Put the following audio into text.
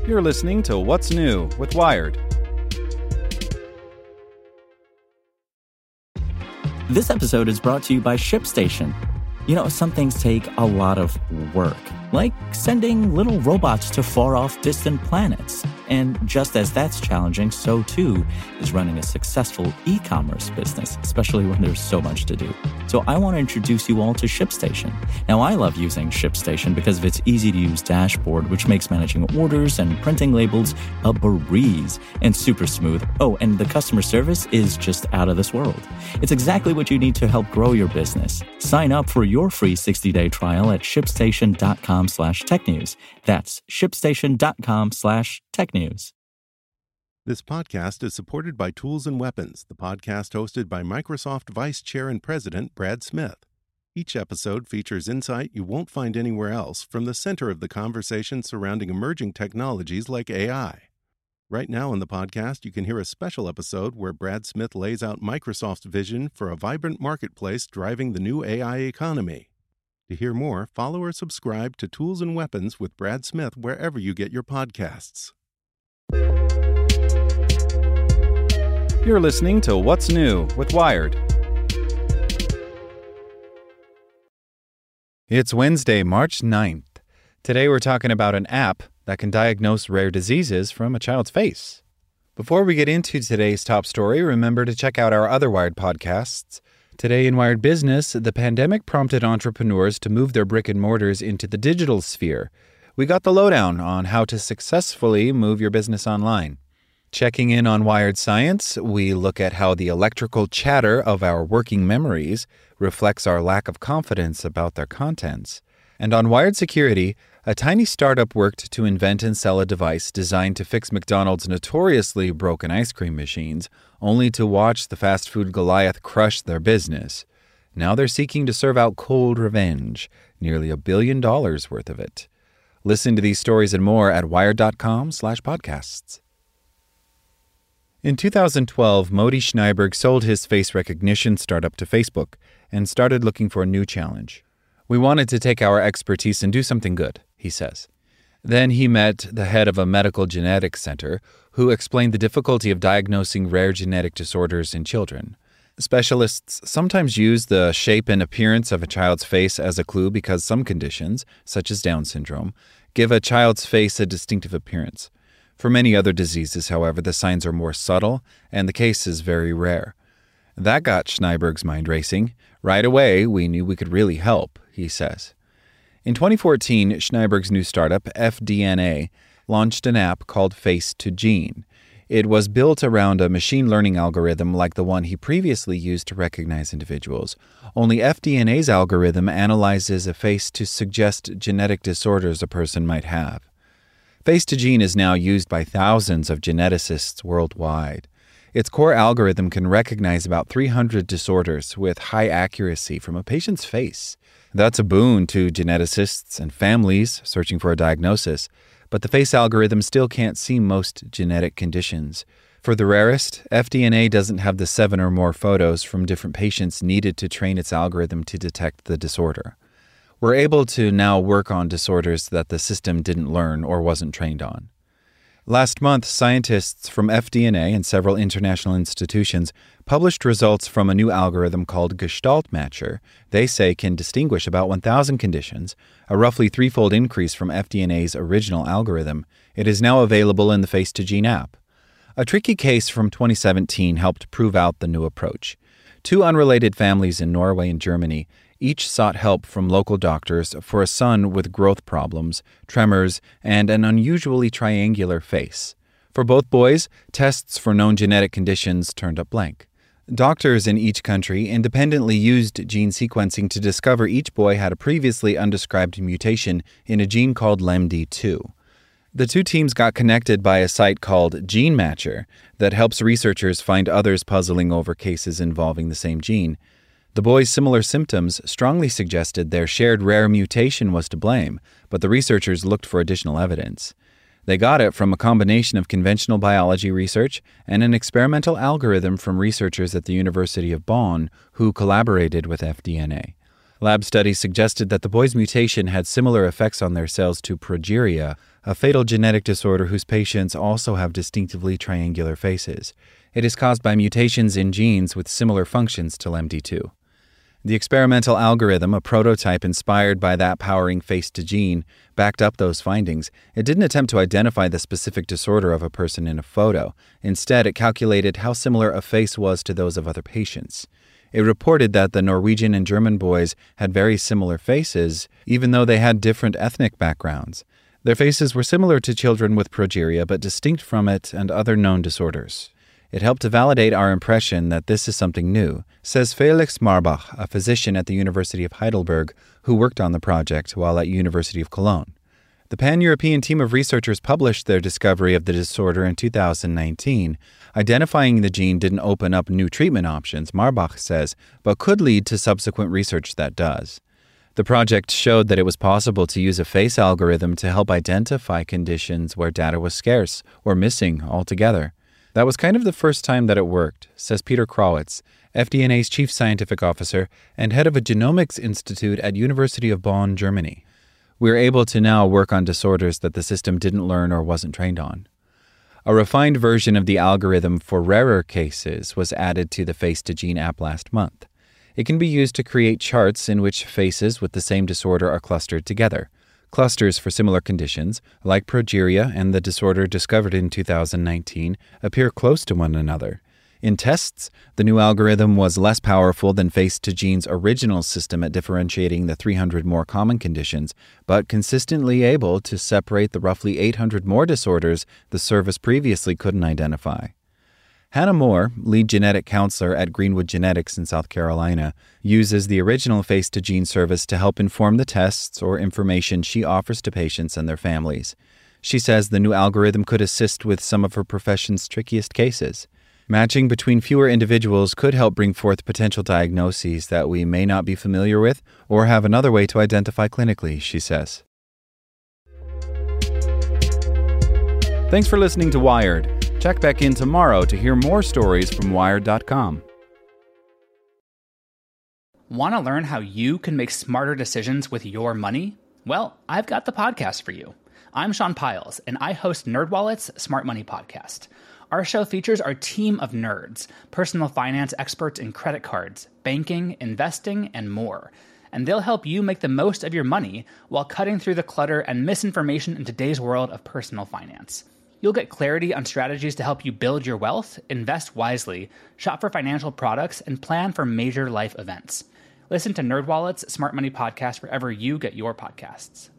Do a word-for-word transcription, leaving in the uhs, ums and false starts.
You're listening to What's New with Wired. This episode is brought to you by ShipStation. You know, some things take a lot of work, like sending little robots to far-off distant planets. And just as that's challenging, so too is running a successful e-commerce business, especially when there's so much to do. So I want to introduce you all to ShipStation. Now, I love using ShipStation because of its easy-to-use dashboard, which makes managing orders and printing labels a breeze and super smooth. Oh, and the customer service is just out of this world. It's exactly what you need to help grow your business. Sign up for your free sixty-day trial at shipstation.com slash technews. That's shipstation.com slash technews. This podcast is supported by Tools and Weapons, the podcast hosted by Microsoft Vice Chair and President Brad Smith. Each episode features insight you won't find anywhere else from the center of the conversation surrounding emerging technologies like A I. Right now in the podcast, you can hear a special episode where Brad Smith lays out Microsoft's vision for a vibrant marketplace driving the new A I economy. To hear more, follow or subscribe to Tools and Weapons with Brad Smith wherever you get your podcasts. You're listening to What's New with Wired. It's Wednesday, March ninth. Today we're talking about an app that can diagnose rare diseases from a child's face. Before we get into today's top story, remember to check out our other Wired podcasts. Today in Wired Business, the pandemic prompted entrepreneurs to move their brick and mortars into the digital sphere. We got the lowdown on how to successfully move your business online. Checking in on Wired Science, we look at how the electrical chatter of our working memories reflects our lack of confidence about their contents. And on Wired Security, a tiny startup worked to invent and sell a device designed to fix McDonald's notoriously broken ice cream machines, only to watch the fast food Goliath crush their business. Now they're seeking to serve out cold revenge, nearly a billion dollars worth of it. Listen to these stories and more at wired.com slash podcasts. In two thousand twelve, Moti Schneiberg sold his face recognition startup to Facebook and started looking for a new challenge. We wanted to take our expertise and do something good, he says. Then he met the head of a medical genetics center who explained the difficulty of diagnosing rare genetic disorders in children. Specialists sometimes use the shape and appearance of a child's face as a clue because some conditions, such as Down syndrome, give a child's face a distinctive appearance. For many other diseases, however, the signs are more subtle and the case is very rare. That got Schneiberg's mind racing. Right away, we knew we could really help, he says. In twenty fourteen, Schneiberg's new startup, F D N A, launched an app called Face to Gene. It was built around a machine learning algorithm like the one he previously used to recognize individuals. Only F D N A's algorithm analyzes a face to suggest genetic disorders a person might have. Face to Gene is now used by thousands of geneticists worldwide. Its core algorithm can recognize about three hundred disorders with high accuracy from a patient's face. That's a boon to geneticists and families searching for a diagnosis, but the face algorithm still can't see most genetic conditions. For the rarest, F D N A doesn't have the seven or more photos from different patients needed to train its algorithm to detect the disorder. We're able to now work on disorders that the system didn't learn or wasn't trained on. Last month, scientists from F D N A and several international institutions published results from a new algorithm called Gestalt Matcher. They say can distinguish about one thousand conditions, a roughly threefold increase from F D N A's original algorithm. It is now available in the Face to Gene app. A tricky case from twenty seventeen helped prove out the new approach. Two unrelated families in Norway and Germany each sought help from local doctors for a son with growth problems, tremors, and an unusually triangular face. For both boys, tests for known genetic conditions turned up blank. Doctors in each country independently used gene sequencing to discover each boy had a previously undescribed mutation in a gene called L E M D two. The two teams got connected by a site called Gene Matcher that helps researchers find others puzzling over cases involving the same gene. The boys' similar symptoms strongly suggested their shared rare mutation was to blame, but the researchers looked for additional evidence. They got it from a combination of conventional biology research and an experimental algorithm from researchers at the University of Bonn who collaborated with F D N A. Lab studies suggested that the boys' mutation had similar effects on their cells to progeria, a fatal genetic disorder whose patients also have distinctively triangular faces. It is caused by mutations in genes with similar functions to L M D two. The experimental algorithm, a prototype inspired by that powering face-to gene, backed up those findings. It didn't attempt to identify the specific disorder of a person in a photo. Instead, it calculated how similar a face was to those of other patients. It reported that the Norwegian and German boys had very similar faces, even though they had different ethnic backgrounds. Their faces were similar to children with progeria, but distinct from it and other known disorders. It helped to validate our impression that this is something new, says Felix Marbach, a physician at the University of Heidelberg who worked on the project while at University of Cologne. The pan-European team of researchers published their discovery of the disorder in two thousand nineteen. Identifying the gene didn't open up new treatment options, Marbach says, but could lead to subsequent research that does. The project showed that it was possible to use a face algorithm to help identify conditions where data was scarce or missing altogether. That was kind of the first time that it worked, says Peter Krawitz, F D N A's chief scientific officer and head of a genomics institute at University of Bonn, Germany. We're able to now work on disorders that the system didn't learn or wasn't trained on. A refined version of the algorithm for rarer cases was added to the Face-to-Gene app last month. It can be used to create charts in which faces with the same disorder are clustered together. Clusters for similar conditions, like progeria and the disorder discovered in two thousand nineteen, appear close to one another. In tests, the new algorithm was less powerful than Face-to-Gene's original system at differentiating the three hundred more common conditions, but consistently able to separate the roughly eight hundred more disorders the service previously couldn't identify. Hannah Moore, lead genetic counselor at Greenwood Genetics in South Carolina, uses the original Face-to-Gene service to help inform the tests or information she offers to patients and their families. She says the new algorithm could assist with some of her profession's trickiest cases. Matching between fewer individuals could help bring forth potential diagnoses that we may not be familiar with or have another way to identify clinically, she says. Thanks for listening to Wired. Check back in tomorrow to hear more stories from Wired dot com. Want to learn how you can make smarter decisions with your money? Well, I've got the podcast for you. I'm Sean Piles, and I host NerdWallet's Smart Money Podcast. Our show features our team of nerds, personal finance experts in credit cards, banking, investing, and more. And they'll help you make the most of your money while cutting through the clutter and misinformation in today's world of personal finance. You'll get clarity on strategies to help you build your wealth, invest wisely, shop for financial products, and plan for major life events. Listen to NerdWallet's Smart Money Podcast wherever you get your podcasts.